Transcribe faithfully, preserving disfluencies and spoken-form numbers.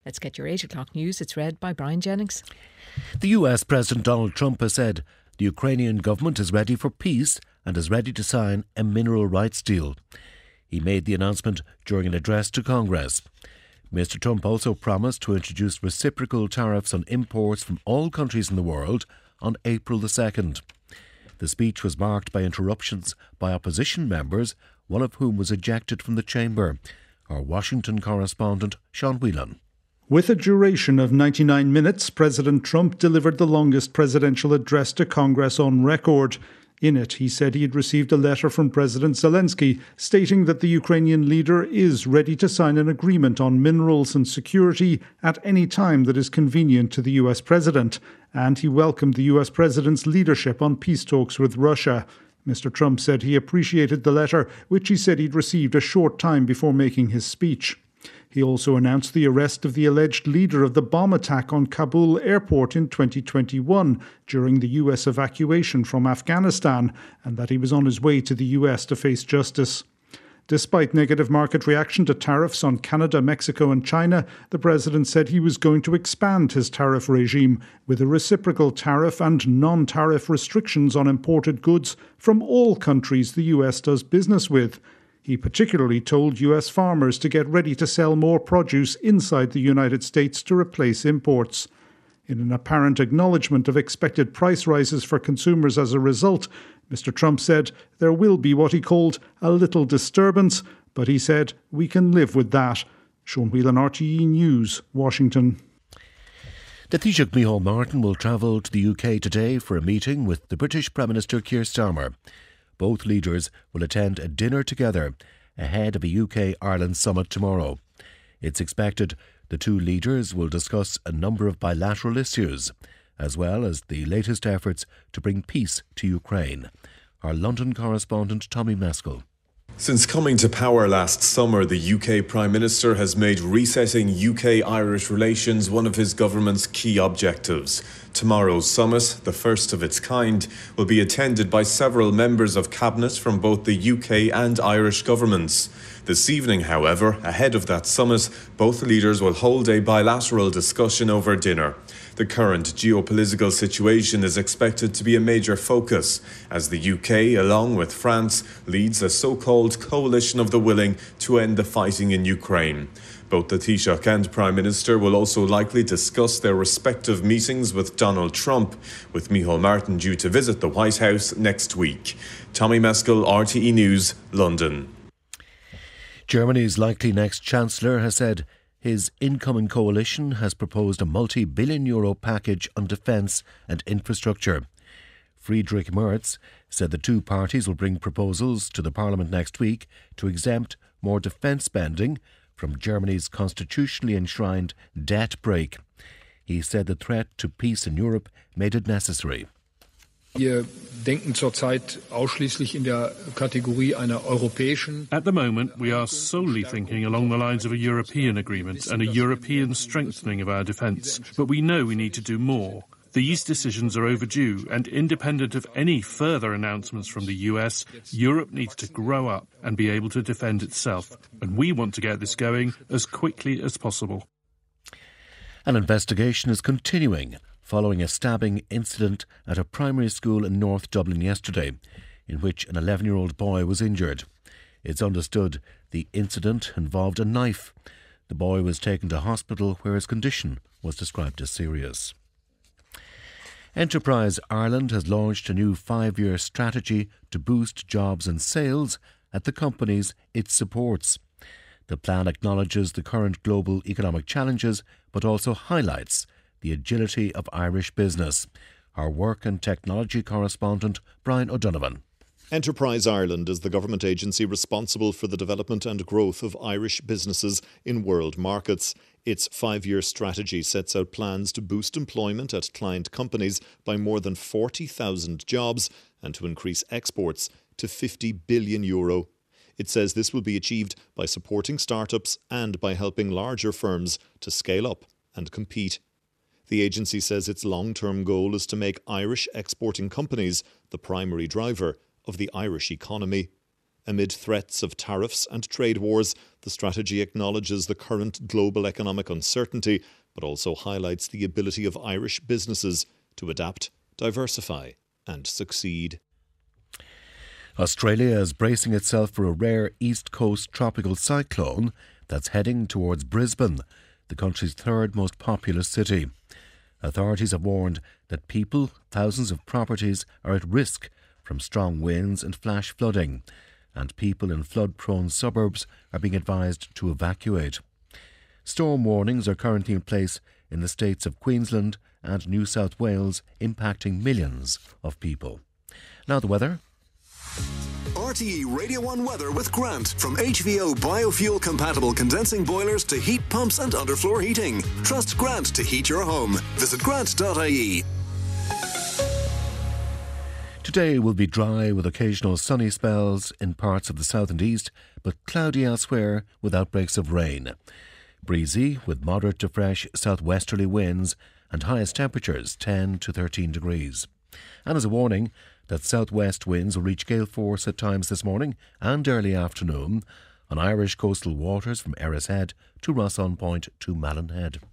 Let's get your eight o'clock news. It's read by Brian Jennings. The U S President Donald Trump has said the Ukrainian government is ready for peace and is ready to sign a mineral rights deal. He made the announcement during an address to Congress. Mister Trump also promised to introduce reciprocal tariffs on imports from all countries in the world on April the second. The speech was marked by interruptions by opposition members, one of whom was ejected from the chamber. Our Washington correspondent, Sean Whelan. With a duration of ninety-nine minutes, President Trump delivered the longest presidential address to Congress on record. In it, he said he had received a letter from President Zelensky stating that the Ukrainian leader is ready to sign an agreement on minerals and security at any time that is convenient to the U S president, and he welcomed the U S president's leadership on peace talks with Russia. Mister Trump said he appreciated the letter, which he said he'd received a short time before making his speech. He also announced the arrest of the alleged leader of the bomb attack on Kabul airport in twenty twenty-one during the U S evacuation from Afghanistan, and that he was on his way to the U S to face justice. Despite negative market reaction to tariffs on Canada, Mexico and China, the president said he was going to expand his tariff regime with a reciprocal tariff and non-tariff restrictions on imported goods from all countries the U S does business with. He particularly told U S farmers to get ready to sell more produce inside the United States to replace imports. In an apparent acknowledgement of expected price rises for consumers as a result, Mister Trump said there will be what he called a little disturbance, but he said we can live with that. Sean Whelan, R T E News, Washington. The Taoiseach Micheál Martin will travel to the U K today for a meeting with the British Prime Minister Keir Starmer. Both leaders will attend a dinner together ahead of a U K-Ireland summit tomorrow. It's expected the two leaders will discuss a number of bilateral issues, as well as the latest efforts to bring peace to Ukraine. Our London correspondent Tommy Maskell. Since coming to power last summer, the U K Prime Minister has made resetting U K-Irish relations one of his government's key objectives. Tomorrow's summit, the first of its kind, will be attended by several members of Cabinet from both the U K and Irish governments. This evening, however, ahead of that summit, both leaders will hold a bilateral discussion over dinner. The current geopolitical situation is expected to be a major focus, as the U K, along with France, leads a so-called coalition of the willing to end the fighting in Ukraine. Both the Taoiseach and Prime Minister will also likely discuss their respective meetings with Donald Trump, with Micheál Martin due to visit the White House next week. Tommy Maskell, R T E News, London. Germany's likely next Chancellor has said his incoming coalition has proposed a multi-billion euro package on defence and infrastructure. Friedrich Merz said the two parties will bring proposals to the Parliament next week to exempt more defence spending from Germany's constitutionally enshrined debt brake. He said the threat to peace in Europe made it necessary. Wir denken zurzeit ausschließlich in der Kategorie einer europäischen. At the moment, we are solely thinking along the lines of a European agreement and a European strengthening of our defence. But we know we need to do more. These decisions are overdue, and independent of any further announcements from the U S, Europe needs to grow up and be able to defend itself. And we want to get this going as quickly as possible. An investigation is continuing following a stabbing incident at a primary school in North Dublin yesterday, in which an eleven-year-old boy was injured. It's understood the incident involved a knife. The boy was taken to hospital where his condition was described as serious. Enterprise Ireland has launched a new five-year strategy to boost jobs and sales at the companies it supports. The plan acknowledges the current global economic challenges, but also highlights the agility of Irish business. Our work and technology correspondent, Brian O'Donovan. Enterprise Ireland is the government agency responsible for the development and growth of Irish businesses in world markets. Its five-year strategy sets out plans to boost employment at client companies by more than forty thousand jobs and to increase exports to fifty billion euro. It says this will be achieved by supporting startups and by helping larger firms to scale up and compete. The agency says its long-term goal is to make Irish exporting companies the primary driver of the Irish economy. Amid threats of tariffs and trade wars, the strategy acknowledges the current global economic uncertainty, but also highlights the ability of Irish businesses to adapt, diversify and succeed. Australia is bracing itself for a rare East Coast tropical cyclone that's heading towards Brisbane, the country's third most populous city. Authorities have warned that people, thousands of properties are at risk from strong winds and flash flooding, and people in flood-prone suburbs are being advised to evacuate. Storm warnings are currently in place in the states of Queensland and New South Wales, impacting millions of people. Now the weather. R T E Radio one weather with Grant. From H V O biofuel compatible condensing boilers to heat pumps and underfloor heating. Trust Grant to heat your home. Visit grant dot I E. Today will be dry with occasional sunny spells in parts of the south and east, but cloudy elsewhere with outbreaks of rain. Breezy with moderate to fresh southwesterly winds and highest temperatures ten to thirteen degrees. And as a warning that southwest winds will reach gale force at times this morning and early afternoon on Irish coastal waters from Erris Head to Ross on Point to Malin Head.